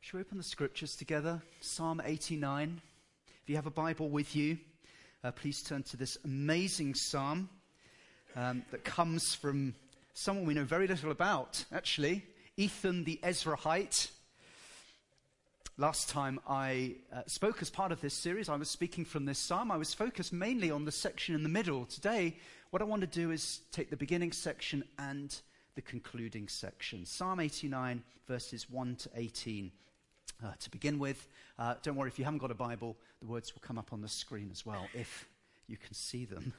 Shall we open the scriptures together? Psalm 89. If you have a Bible with you, please turn to this amazing psalm that comes from someone we know very little about, actually, Ethan the Ezrahite. Last time I spoke as part of this series, I was speaking from this psalm. I was focused mainly on the section in the middle. Today, what I want to do is take the beginning section and the concluding section. Psalm 89, verses 1 to 18. To begin with, don't worry, if you haven't got a Bible, the words will come up on the screen as well, if you can see them.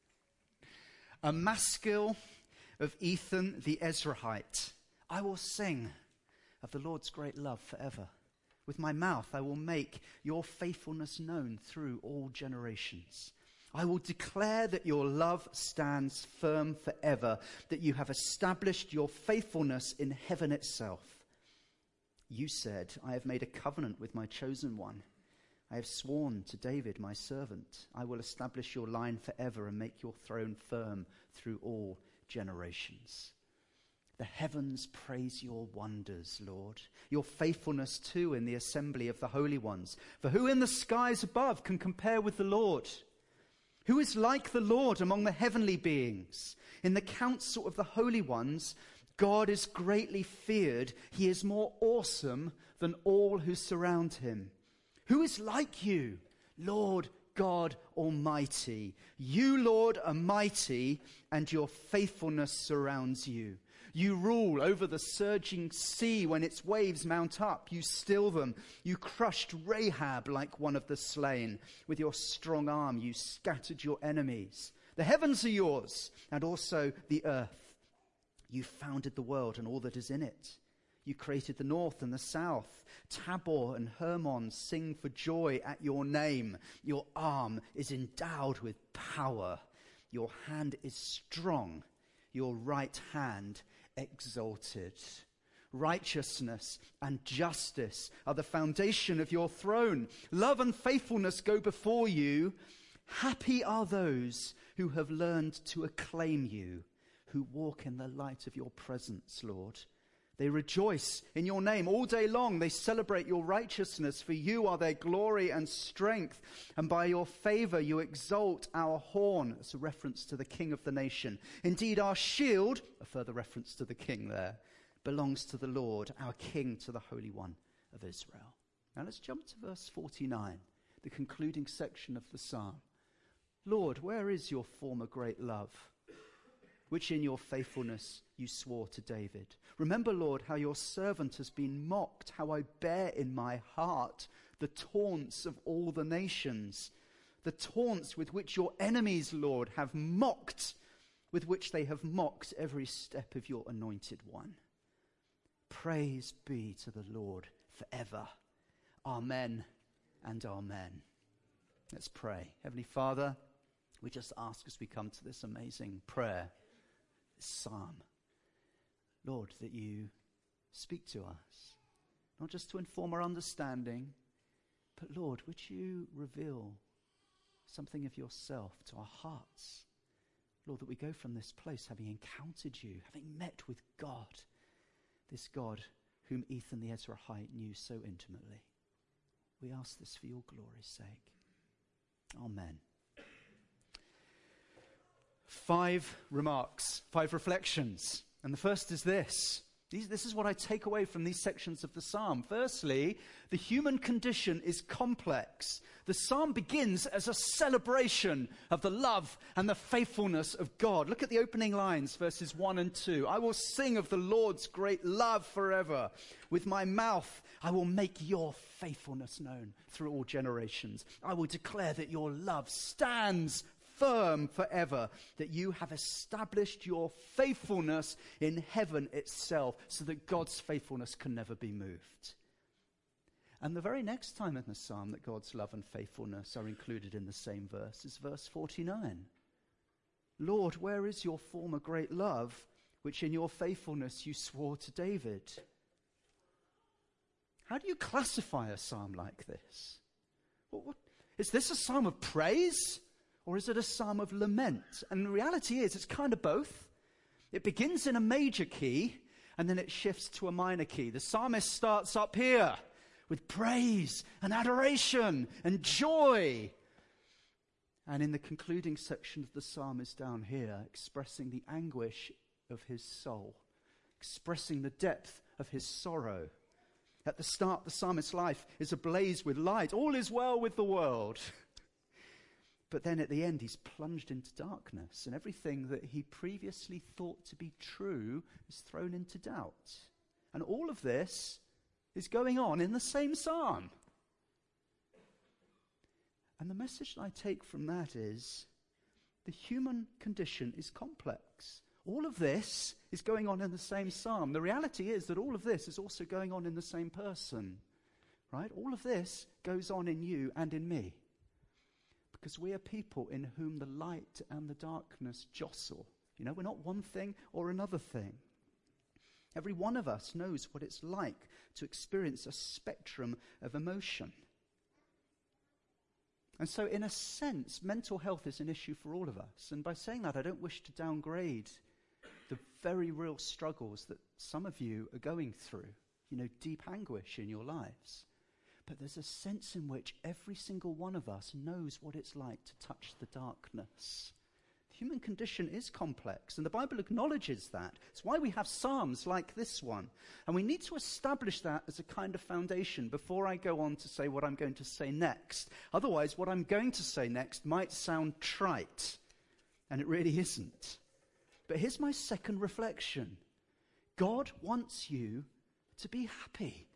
A maskil of Ethan the Ezrahite. I will sing of the Lord's great love forever. With my mouth I will make your faithfulness known through all generations. I will declare that your love stands firm forever, that you have established your faithfulness in heaven itself. You said, I have made a covenant with my chosen one. I have sworn to David, my servant. I will establish your line forever and make your throne firm through all generations. The heavens praise your wonders, Lord, your faithfulness too in the assembly of the holy ones. For who in the skies above can compare with the Lord? Who is like the Lord among the heavenly beings? In the council of the holy ones, God is greatly feared. He is more awesome than all who surround him. Who is like you, Lord God Almighty? You, Lord, are mighty, and your faithfulness surrounds you. You rule over the surging sea when its waves mount up. You still them. You crushed Rahab like one of the slain. With your strong arm, you scattered your enemies. The heavens are yours, and also the earth. You founded the world and all that is in it. You created the north and the south. Tabor and Hermon sing for joy at your name. Your arm is endowed with power. Your hand is strong. Your right hand exalted. Righteousness and justice are the foundation of your throne. Love and faithfulness go before you. Happy are those who have learned to acclaim you, who walk in the light of your presence, Lord. They rejoice in your name all day long. They celebrate your righteousness, for you are their glory and strength. And by your favor you exalt our horn. It's a reference to the king of the nation. Indeed, our shield, a further reference to the king there, belongs to the Lord, our king, to the Holy One of Israel. Now let's jump to verse 49, the concluding section of the psalm. Lord, where is your former great love, which in your faithfulness you swore to David? Remember, Lord, how your servant has been mocked, how I bear in my heart the taunts of all the nations, the taunts with which your enemies, Lord, have mocked, with which they have mocked every step of your anointed one. Praise be to the Lord forever. Amen and amen. Let's pray. Heavenly Father, we just ask as we come to this amazing prayer, psalm, Lord, that you speak to us, not just to inform our understanding, but Lord, would you reveal something of yourself to our hearts? Lord, that we go from this place having encountered you, having met with God, this God whom Ethan the Ezrahite knew so intimately. We ask this for your glory's sake. Amen. 5 remarks, 5 reflections. And the first is this. This is what I take away from these sections of the psalm. Firstly, the human condition is complex. The psalm begins as a celebration of the love and the faithfulness of God. Look at the opening lines, verses 1 and 2. I will sing of the Lord's great love forever. With my mouth, I will make your faithfulness known through all generations. I will declare that your love stands firm forever, that you have established your faithfulness in heaven itself, so that God's faithfulness can never be moved. And the very next time in the psalm that God's love and faithfulness are included in the same verse is verse 49. Lord, where is your former great love, which in your faithfulness you swore to David? How do you classify a psalm like this? Is this a psalm of praise? Or is it a psalm of lament? And the reality is, it's kind of both. It begins in a major key, and then it shifts to a minor key. The psalmist starts up here, with praise and adoration and joy. And in the concluding section of the psalm is down here, expressing the anguish of his soul, expressing the depth of his sorrow. At the start, the psalmist's life is ablaze with light. All is well with the world. But then at the end, he's plunged into darkness, and everything that he previously thought to be true is thrown into doubt. And all of this is going on in the same psalm. And the message that I take from that is the human condition is complex. All of this is going on in the same psalm. The reality is that all of this is also going on in the same person, right? All of this goes on in you and in me, because we are people in whom the light and the darkness jostle. You know, we're not one thing or another thing. Every one of us knows what it's like to experience a spectrum of emotion. And so, in a sense, mental health is an issue for all of us. And by saying that, I don't wish to downgrade the very real struggles that some of you are going through, you know, deep anguish in your lives. But there's a sense in which every single one of us knows what it's like to touch the darkness. The human condition is complex, and the Bible acknowledges that. It's why we have psalms like this one. And we need to establish that as a kind of foundation before I go on to say what I'm going to say next. Otherwise, what I'm going to say next might sound trite, and it really isn't. But here's my second reflection. God wants you to be happy.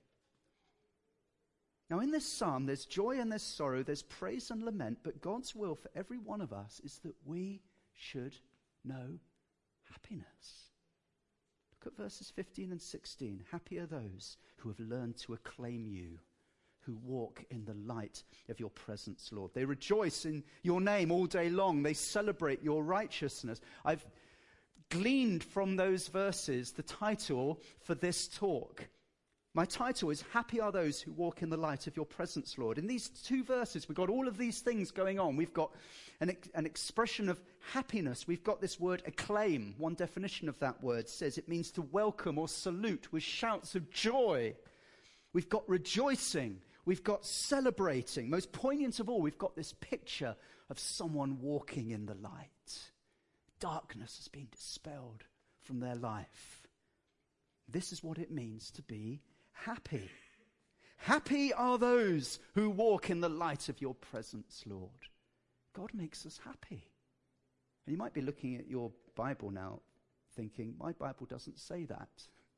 Now, in this psalm, there's joy and there's sorrow, there's praise and lament, but God's will for every one of us is that we should know happiness. Look at verses 15 and 16. Happy are those who have learned to acclaim you, who walk in the light of your presence, Lord. They rejoice in your name all day long. They celebrate your righteousness. I've gleaned from those verses the title for this talk. My title is Happy Are Those Who Walk in the Light of Your Presence, Lord. In these two verses, we've got all of these things going on. We've got an expression of happiness. We've got this word acclaim. One definition of that word says it means to welcome or salute with shouts of joy. We've got rejoicing. We've got celebrating. Most poignant of all, we've got this picture of someone walking in the light. Darkness has been dispelled from their life. This is what it means to be happy. Happy are those who walk in the light of your presence, Lord. God makes us happy. And you might be looking at your Bible now thinking, my Bible doesn't say that.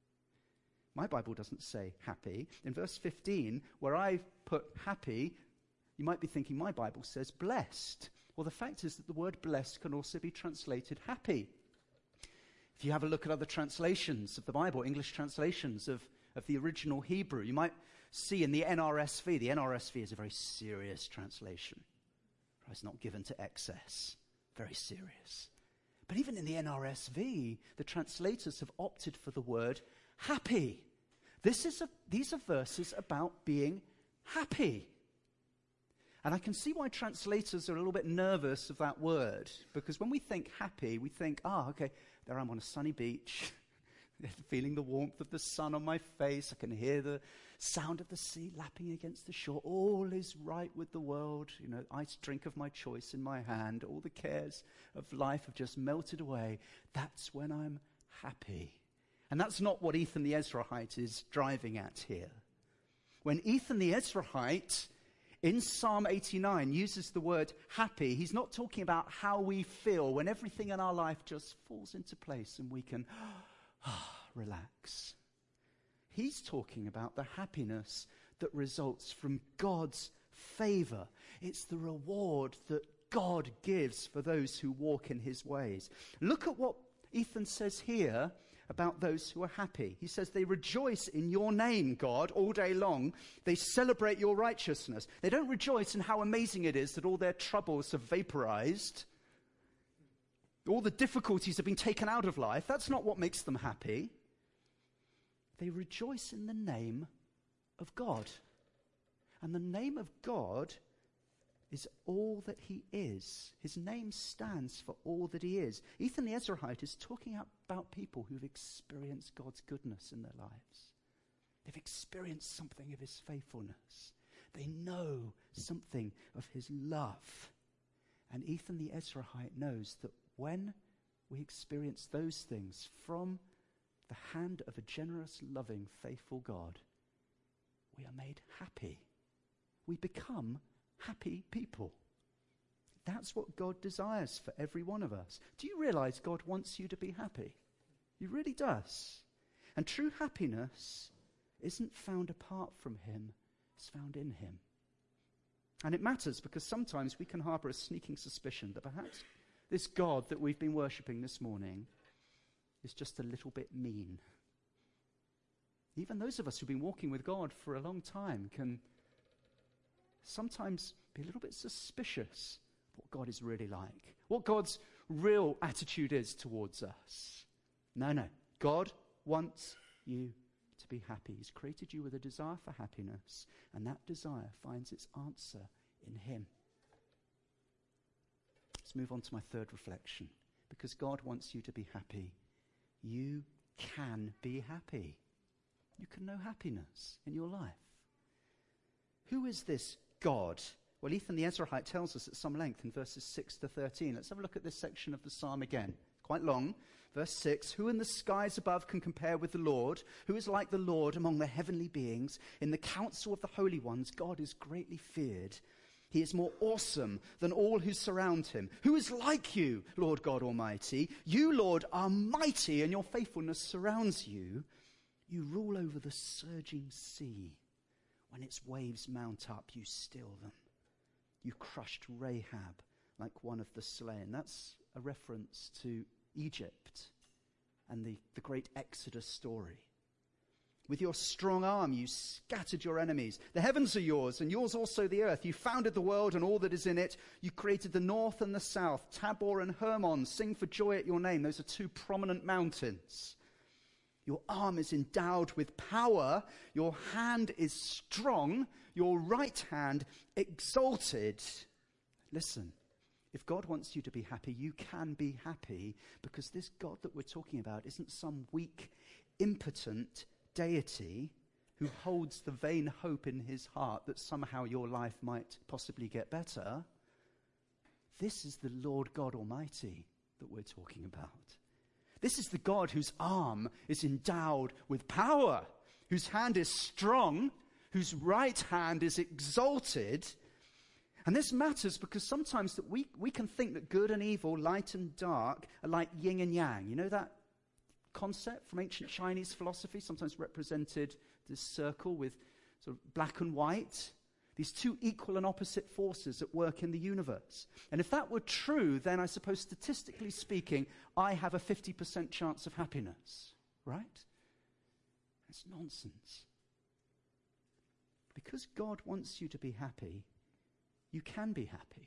My Bible doesn't say happy. In verse 15, where I put happy, you might be thinking my Bible says blessed. Well, the fact is that the word blessed can also be translated happy. If you have a look at other translations of the Bible, English translations of the original Hebrew, you might see in the NRSV is a very serious translation. It's not given to excess. Very serious. But even in the NRSV, the translators have opted for the word happy. These are verses about being happy. And I can see why translators are a little bit nervous of that word, because when we think happy, we think, okay, there I'm on a sunny beach, feeling the warmth of the sun on my face. I can hear the sound of the sea lapping against the shore. All is right with the world. You know, iced drink of my choice in my hand. All the cares of life have just melted away. That's when I'm happy. And that's not what Ethan the Ezrahite is driving at here. When Ethan the Ezrahite in Psalm 89 uses the word happy, he's not talking about how we feel when everything in our life just falls into place and we can relax. He's talking about the happiness that results from God's favor. It's the reward that God gives for those who walk in his ways. Look at what Ethan says here about those who are happy. He says they rejoice in your name, God, all day long. They celebrate your righteousness. They don't rejoice in how amazing it is that all their troubles have vaporized. All the difficulties have been taken out of life. That's not what makes them happy. They rejoice in the name of God. And the name of God is all that he is. His name stands for all that he is. Ethan the Ezrahite is talking about people who've experienced God's goodness in their lives. They've experienced something of his faithfulness. They know something of his love. And Ethan the Ezrahite knows that when we experience those things from the hand of a generous, loving, faithful God, we are made happy. We become happy people. That's what God desires for every one of us. Do you realize God wants you to be happy? He really does. And true happiness isn't found apart from him, it's found in him. And it matters because sometimes we can harbor a sneaking suspicion that perhaps this God that we've been worshipping this morning is just a little bit mean. Even those of us who've been walking with God for a long time can sometimes be a little bit suspicious of what God is really like, what God's real attitude is towards us. No. God wants you to be happy. He's created you with a desire for happiness, and that desire finds its answer in him. Let's move on to my third reflection. Because God wants you to be happy, you can be happy. You can know happiness in your life. Who is this God? Well, Ethan the Ezrahite tells us at some length in verses 6 to 13. Let's have a look at this section of the psalm again. Quite long. Verse 6, who in the skies above can compare with the Lord? Who is like the Lord among the heavenly beings? In the council of the holy ones, God is greatly feared. He is more awesome than all who surround him. Who is like you, Lord God Almighty? You, Lord, are mighty, and your faithfulness surrounds you. You rule over the surging sea. When its waves mount up, you still them. You crushed Rahab like one of the slain. That's a reference to Egypt and the great Exodus story. With your strong arm you scattered your enemies. The heavens are yours, and yours also the earth. You founded the world and all that is in it. You created the north and the south. Tabor and Hermon sing for joy at your name. Those are two prominent mountains. Your arm is endowed with power. Your hand is strong. Your right hand exalted. Listen. If God wants you to be happy, you can be happy, because this God that we're talking about isn't some weak, impotent deity who holds the vain hope in his heart that somehow your life might possibly get better. This is the Lord God Almighty that we're talking about. This is the God whose arm is endowed with power, whose hand is strong, whose right hand is exalted. And this matters because sometimes that we can think that good and evil, light and dark, are like yin and yang. You know that concept from ancient Chinese philosophy, sometimes represented this circle with sort of black and white, these two equal and opposite forces at work in the universe. And if that were true, then I suppose statistically speaking, I have a 50% chance of happiness, right? That's nonsense. Because God wants you to be happy, you can be happy.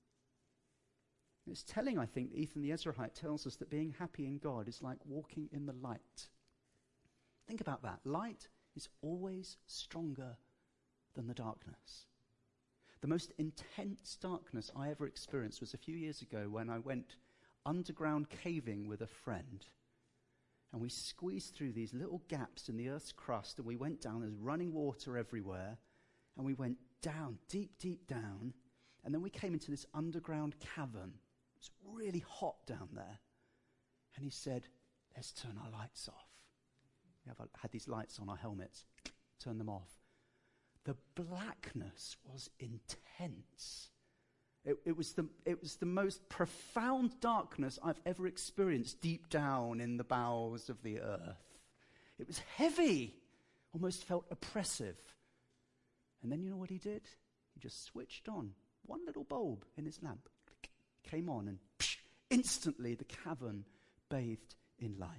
It's telling, I think, that Ethan the Ezrahite tells us that being happy in God is like walking in the light. Think about that. Light is always stronger than the darkness. The most intense darkness I ever experienced was a few years ago when I went underground caving with a friend. And we squeezed through these little gaps in the earth's crust, and we went down. There's running water everywhere. And we went down, deep, deep down. And then we came into this underground cavern. It was really hot down there. And he said, let's turn our lights off. We had these lights on our helmets. Turn them off. The blackness was intense. It was the most profound darkness I've ever experienced deep down in the bowels of the earth. It was heavy, almost felt oppressive. And then you know what he did? He just switched on one little bulb in his lamp. Came on, and instantly the cavern bathed in light.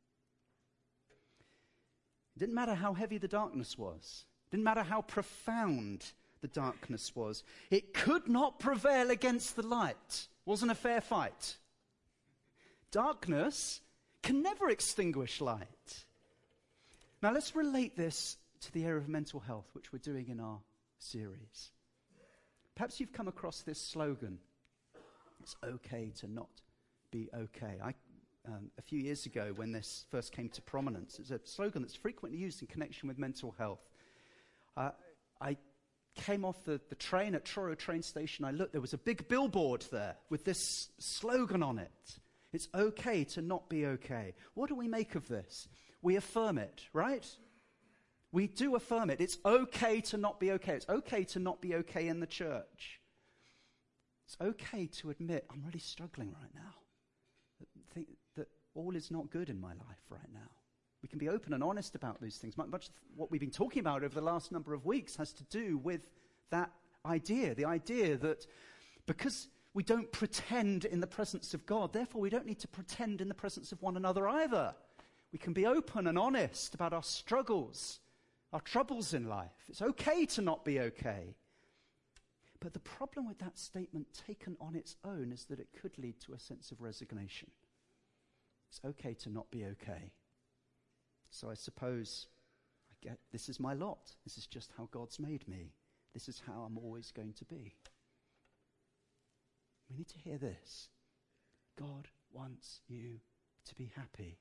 It didn't matter how heavy the darkness was. It didn't matter how profound the darkness was. It could not prevail against the light. It wasn't a fair fight. Darkness can never extinguish light. Now let's relate this to the area of mental health, which we're doing in our series. Perhaps you've come across this slogan, it's okay to not be okay. I a few years ago when this first came to prominence. It's a slogan that's frequently used in connection with mental health. I came off the train at Truro train station. I looked, there was a big billboard there with this slogan on it. It's okay to not be okay. What do we make of this? We affirm it, right? We do affirm it. It's okay to not be okay. It's okay to not be okay in the church. It's okay to admit, I'm really struggling right now. Think that all is not good in my life right now. We can be open and honest about these things. Much of what we've been talking about over the last number of weeks has to do with that idea, the idea that because we don't pretend in the presence of God, therefore we don't need to pretend in the presence of one another either. We can be open and honest about our struggles, our troubles in life. It's okay to not be okay. But the problem with that statement taken on its own is that it could lead to a sense of resignation. It's okay to not be okay. So I suppose I get this is my lot. This is just how God's made me. This is how I'm always going to be. We need to hear this. God wants you to be happy.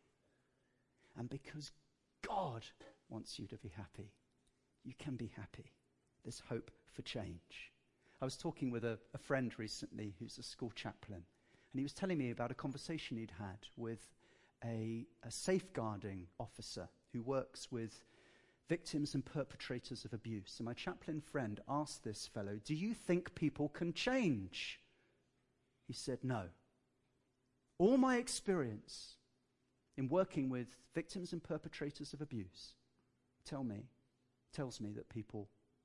And because God wants you to be happy, you can be happy. There's hope for change. I was talking with a friend recently who's a school chaplain, and he was telling me about a conversation he'd had with a safeguarding officer who works with victims and perpetrators of abuse. And my chaplain friend asked this fellow, do you think people can change? He said, no. All my experience in working with victims and perpetrators of abuse tells me that people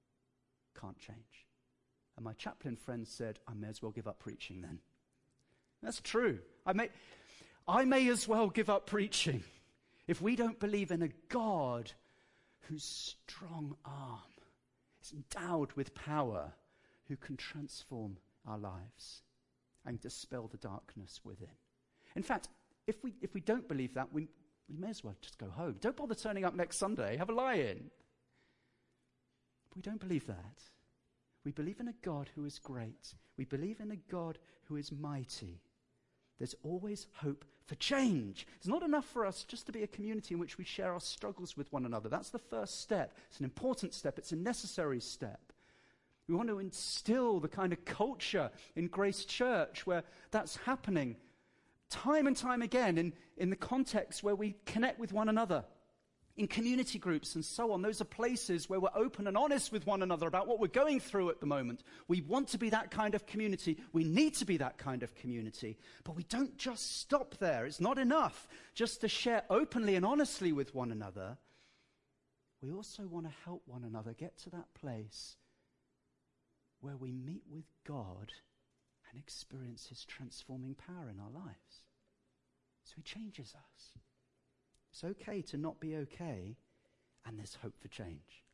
can't change. And my chaplain friend said, I may as well give up preaching then. That's true. I may as well give up preaching if we don't believe in a God whose strong arm is endowed with power, who can transform our lives and dispel the darkness within. In fact, if we don't believe that, we may as well just go home. Don't bother turning up next Sunday. Have a lie-in. But we don't believe that. We believe in a God who is great. We believe in a God who is mighty. There's always hope for change. It's not enough for us just to be a community in which we share our struggles with one another. That's the first step. It's an important step. It's a necessary step. We want to instill the kind of culture in Grace Church where that's happening time and time again in the context where we connect with one another. In community groups and so on, those are places where we're open and honest with one another about what we're going through at the moment. We want to be that kind of community. We need to be that kind of community. But we don't just stop there. It's not enough just to share openly and honestly with one another. We also want to help one another get to that place where we meet with God and experience his transforming power in our lives. So he changes us. It's okay to not be okay, and there's hope for change.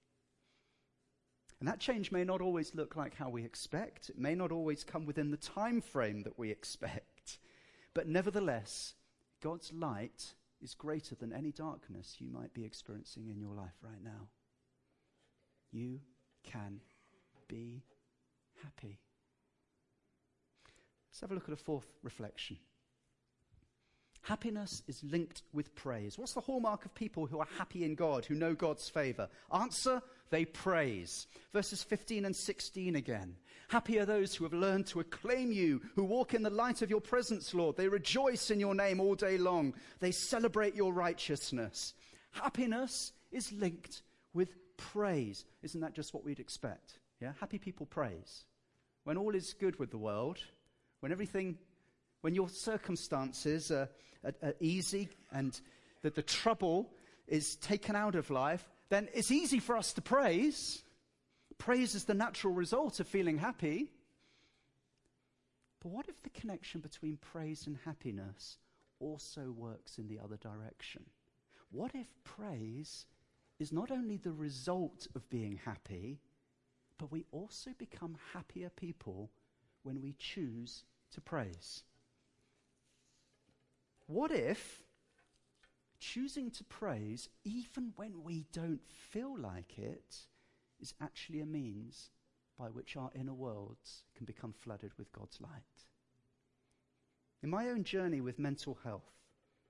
And that change may not always look like how we expect. It may not always come within the time frame that we expect. But nevertheless, God's light is greater than any darkness you might be experiencing in your life right now. You can be happy. Let's have a look at a fourth reflection. Happiness is linked with praise. What's the hallmark of people who are happy in God, who know God's favor? Answer, they praise. Verses 15 and 16 again. Happy are those who have learned to acclaim you, who walk in the light of your presence, Lord. They rejoice in your name all day long. They celebrate your righteousness. Happiness is linked with praise. Isn't that just what we'd expect? Yeah, happy people praise. When all is good with the world, when your circumstances are easy and that the trouble is taken out of life, then it's easy for us to praise. Praise is the natural result of feeling happy. But what if the connection between praise and happiness also works in the other direction? What if praise is not only the result of being happy, but we also become happier people when we choose to praise? What if choosing to praise, even when we don't feel like it, is actually a means by which our inner worlds can become flooded with God's light? In my own journey with mental health,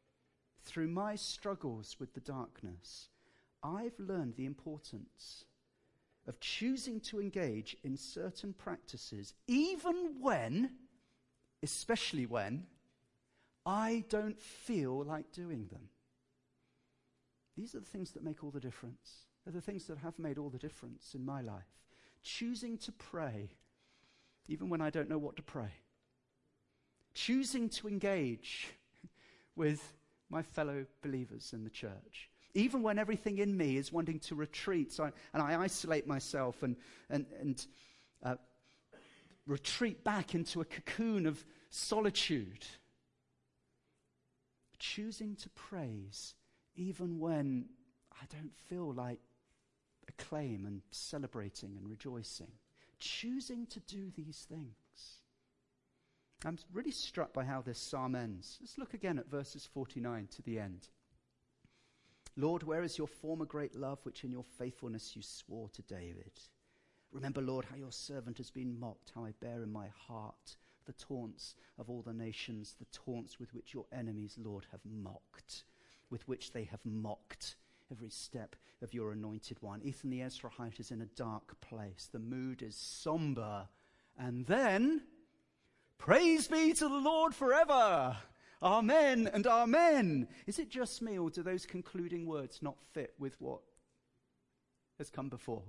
through my struggles with the darkness, I've learned the importance of choosing to engage in certain practices, even when, especially when, I don't feel like doing them. These are the things that make all the difference. They're the things that have made all the difference in my life. Choosing to pray, even when I don't know what to pray. Choosing to engage with my fellow believers in the church, even when everything in me is wanting to retreat, and I isolate myself and retreat back into a cocoon of solitude. Choosing to praise, even when I don't feel like acclaim and celebrating and rejoicing. Choosing to do these things. I'm really struck by how this psalm ends. Let's look again at verses 49 to the end. Lord, where is your former great love, which in your faithfulness you swore to David? Remember, Lord, how your servant has been mocked, how I bear in my heart the taunts of all the nations, the taunts with which your enemies, Lord, have mocked, with which they have mocked every step of your anointed one. Ethan the Ezrahite is in a dark place. The mood is somber. And then, praise be to the Lord forever. Amen and amen. Is it just me, or do those concluding words not fit with what has come before?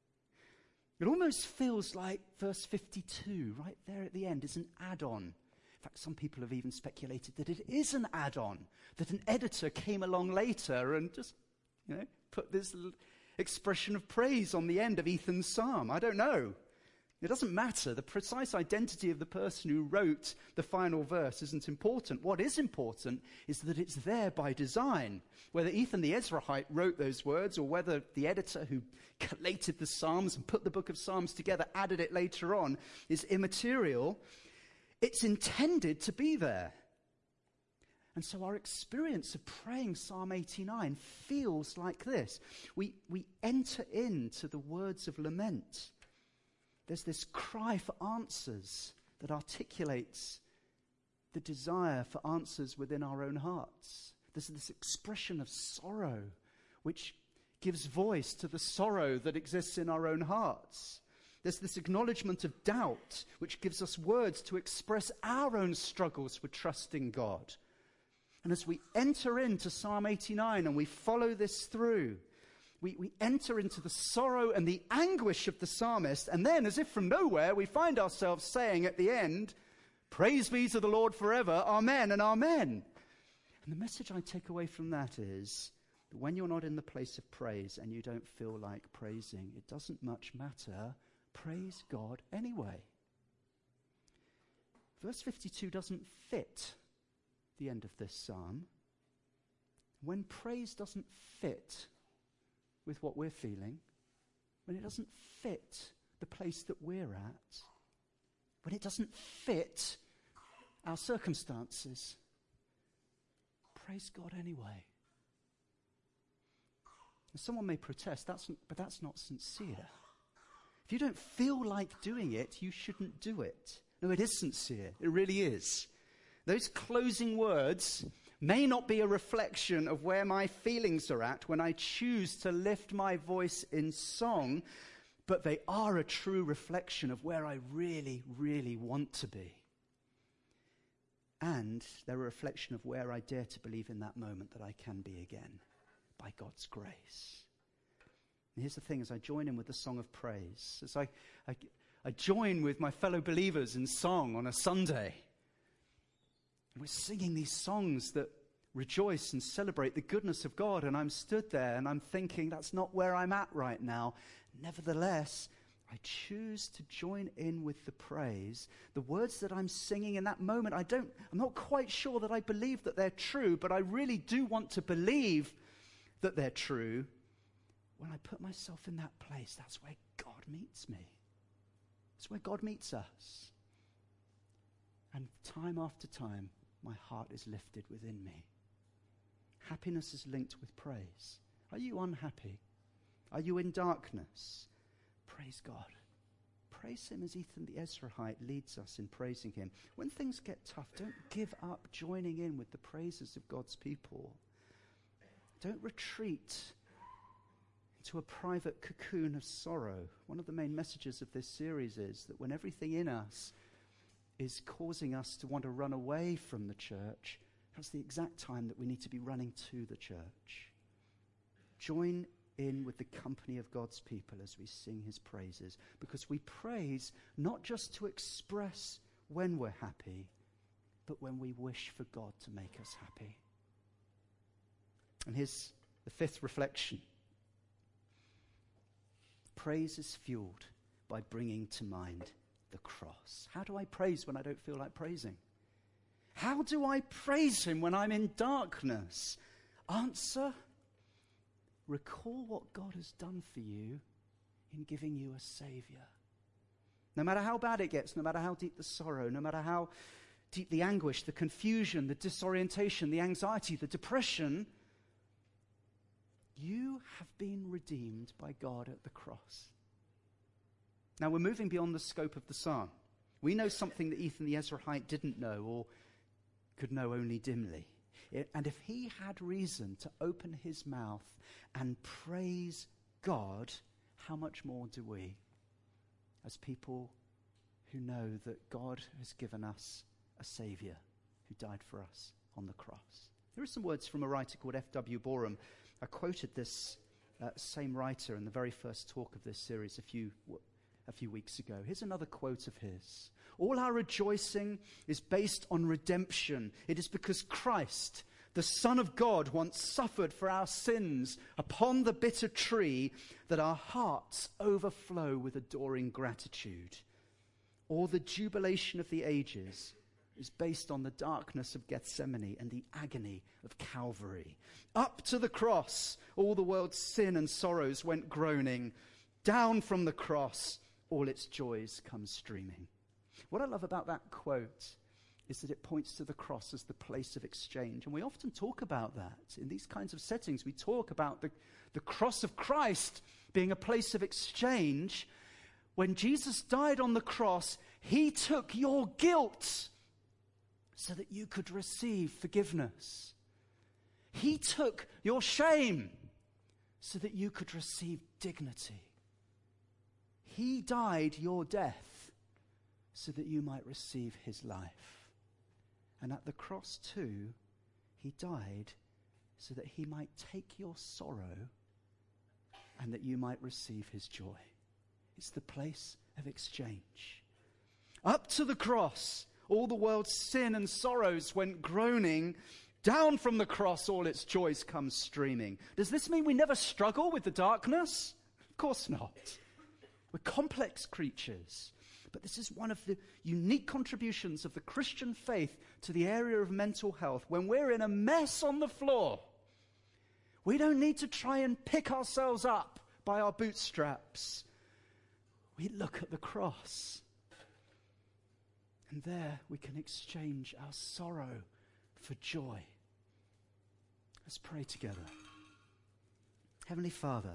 It almost feels like verse 52, right there at the end, is an add-on. In fact, some people have even speculated that it is an add-on, that an editor came along later and just, put this expression of praise on the end of Ethan's psalm. I don't know. It doesn't matter. The precise identity of the person who wrote the final verse isn't important. What is important is that it's there by design. Whether Ethan the Ezrahite wrote those words or whether the editor who collated the Psalms and put the book of Psalms together added it later on is immaterial. It's intended to be there. And so our experience of praying Psalm 89 feels like this. We enter into the words of lament. There's this cry for answers that articulates the desire for answers within our own hearts. There's this expression of sorrow which gives voice to the sorrow that exists in our own hearts. There's this acknowledgement of doubt which gives us words to express our own struggles with trusting God. And as we enter into Psalm 89 and we follow this through, we enter into the sorrow and the anguish of the psalmist, and then, as if from nowhere, we find ourselves saying at the end, praise be to the Lord forever, amen and amen. And the message I take away from that is that when you're not in the place of praise and you don't feel like praising, it doesn't much matter. Praise God anyway. Verse 52 doesn't fit the end of this psalm. When praise doesn't fit with what we're feeling, when it doesn't fit the place that we're at, when it doesn't fit our circumstances, praise God anyway. And someone may protest, but that's not sincere. If you don't feel like doing it, you shouldn't do it. No, it is sincere. It really is. Those closing words may not be a reflection of where my feelings are at when I choose to lift my voice in song, but they are a true reflection of where I really, really want to be. And they're a reflection of where I dare to believe in that moment that I can be again, by God's grace. And here's the thing, as I join in with the song of praise, as I join with my fellow believers in song on a Sunday, we're singing these songs that rejoice and celebrate the goodness of God, and I'm stood there and I'm thinking, that's not where I'm at right now. Nevertheless, I choose to join in with the praise. The words that I'm singing in that moment, I'm not quite sure that I believe that they're true, but I really do want to believe that they're true. When I put myself in that place, that's where God meets me. It's where God meets us. And time after time, my heart is lifted within me. Happiness is linked with praise. Are you unhappy? Are you in darkness? Praise God. praise him as Ethan the Ezrahite leads us in praising him. When things get tough, don't give up joining in with the praises of God's people. Don't retreat into a private cocoon of sorrow. One of the main messages of this series is that when everything in us is causing us to want to run away from the church, that's the exact time that we need to be running to the church. Join in with the company of God's people as we sing his praises, because we praise not just to express when we're happy, but when we wish for God to make us happy. And here's the fifth reflection. Praise is fueled by bringing to mind the cross. How do I praise when I don't feel like praising? How do I praise him when I'm in darkness? Answer: recall what God has done for you in giving you a Savior. No matter how bad it gets, no matter how deep the sorrow, no matter how deep the anguish, the confusion, the disorientation, the anxiety, the depression, you have been redeemed by God at the cross. Now we're moving beyond the scope of the psalm. We know something that Ethan the Ezrahite didn't know, or could know only dimly. And if he had reason to open his mouth and praise God, how much more do we, as people who know that God has given us a Savior who died for us on the cross? There are some words from a writer called F.W. Boreham. I quoted this same writer in the very first talk of this series a few weeks ago. Here's another quote of his. All our rejoicing is based on redemption. It is because Christ, the Son of God, once suffered for our sins upon the bitter tree that our hearts overflow with adoring gratitude. All the jubilation of the ages is based on the darkness of Gethsemane and the agony of Calvary. Up to the cross, all the world's sin and sorrows went groaning. Down from the cross, all its joys come streaming. What I love about that quote is that it points to the cross as the place of exchange. And we often talk about that. In these kinds of settings, we talk about the cross of Christ being a place of exchange. When Jesus died on the cross, he took your guilt so that you could receive forgiveness. He took your shame so that you could receive dignity. He died your death so that you might receive his life. And at the cross too, he died so that he might take your sorrow and that you might receive his joy. It's the place of exchange. Up to the cross, all the world's sin and sorrows went groaning. Down from the cross, all its joys come streaming. Does this mean we never struggle with the darkness? Of course not. We're complex creatures. But this is one of the unique contributions of the Christian faith to the area of mental health. When we're in a mess on the floor, we don't need to try and pick ourselves up by our bootstraps. We look at the cross. And there we can exchange our sorrow for joy. Let's pray together. Heavenly Father,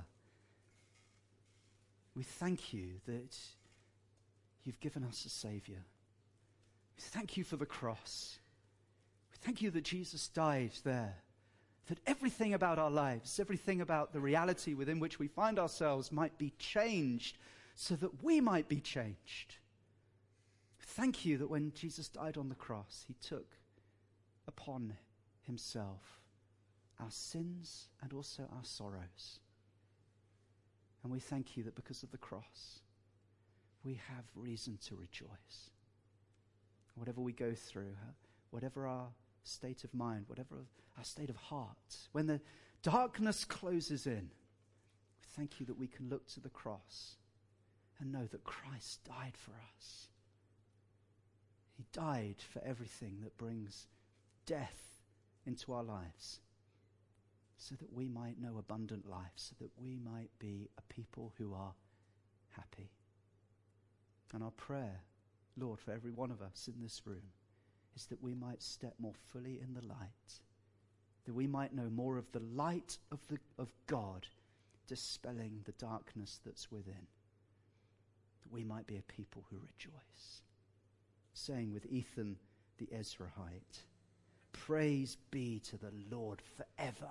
we thank you that you've given us a Savior. We thank you for the cross. We thank you that Jesus died there, that everything about our lives, everything about the reality within which we find ourselves might be changed so that we might be changed. Thank you that when Jesus died on the cross, he took upon himself our sins and also our sorrows. And we thank you that because of the cross, we have reason to rejoice. Whatever we go through, whatever our state of mind, whatever our state of heart, when the darkness closes in, we thank you that we can look to the cross and know that Christ died for us. He died for everything that brings death into our lives, so that we might know abundant life, so that we might be a people who are happy. And our prayer, Lord, for every one of us in this room, is that we might step more fully in the light, that we might know more of the light of God dispelling the darkness that's within. that we might be a people who rejoice. Saying with Ethan the Ezrahite, praise be to the Lord forever.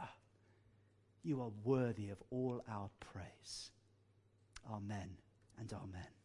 You are worthy of all our praise. Amen and amen.